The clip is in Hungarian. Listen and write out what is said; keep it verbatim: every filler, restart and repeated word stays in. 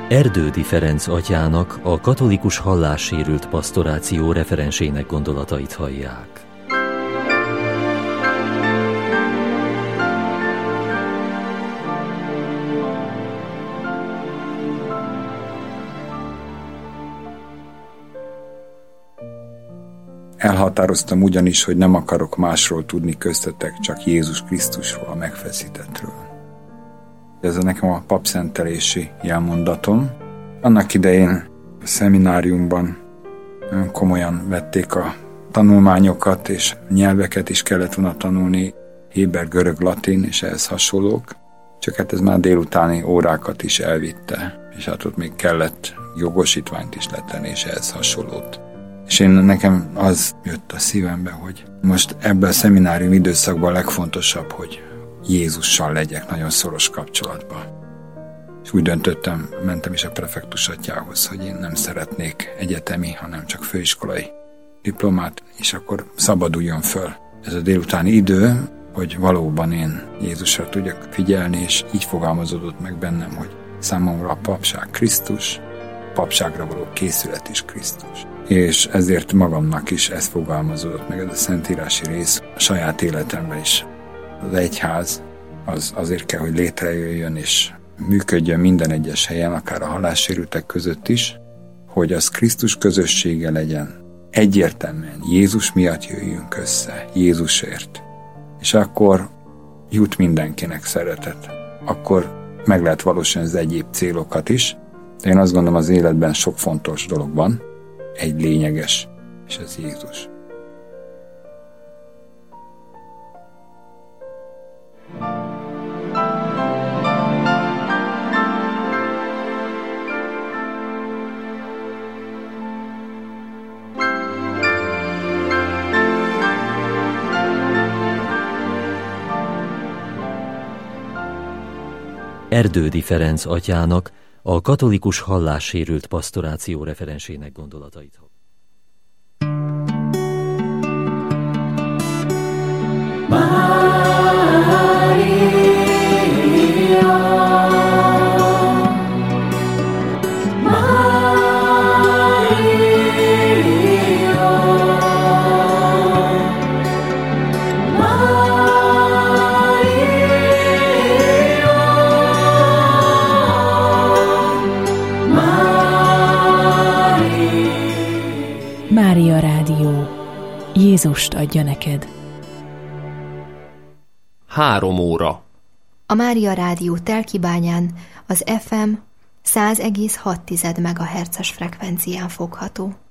Erdődy Ferenc atyának, a katolikus hallássérült pastoráció referensének gondolatait hallják. Elhatároztam ugyanis, hogy nem akarok másról tudni köztetek, csak Jézus Krisztusról, a megfeszítettről. Ez a nekem a papszentelési jelmondatom. Annak idején a szemináriumban komolyan vették a tanulmányokat, és nyelveket is kellett volna tanulni, héber, görög, latin és ehhez hasonlók. Csak hát ez már délutáni órákat is elvitte, és hát ott még kellett jogosítványt is letenni, és ehhez hasonlót. És én nekem az jött a szívembe, hogy most ebben a szeminárium időszakban a legfontosabb, hogy Jézussal legyek nagyon szoros kapcsolatban. És úgy döntöttem, mentem is a prefektus atyához, hogy én nem szeretnék egyetemi, hanem csak főiskolai diplomát, és akkor szabaduljon föl ez a délutáni idő, hogy valóban én Jézusra tudjak figyelni, és így fogalmazódott meg bennem, hogy számomra a papság Krisztus, a papságra való készület is Krisztus. És ezért magamnak is ez fogalmazódott meg, ez a szentírási rész a saját életemben is. Az egyház az azért kell, hogy létrejöjjön és működjön minden egyes helyen, akár a hallássérültek között is, hogy az Krisztus közössége legyen. Egyértelműen Jézus miatt jöjjünk össze, Jézusért. És akkor jut mindenkinek szeretet. Akkor meg lehet valósítani az egyéb célokat is. De én azt gondolom, az életben sok fontos dolog van, egy lényeges, és ez Jézus. Erdődy Ferenc atyának, a katolikus hallássérült pastoráció referensének gondolatait. Mária Rádió. Jézust adja neked. Három óra. A Mária Rádió Telkibányán az ef em száz egész hat megahertzes frekvencián fogható.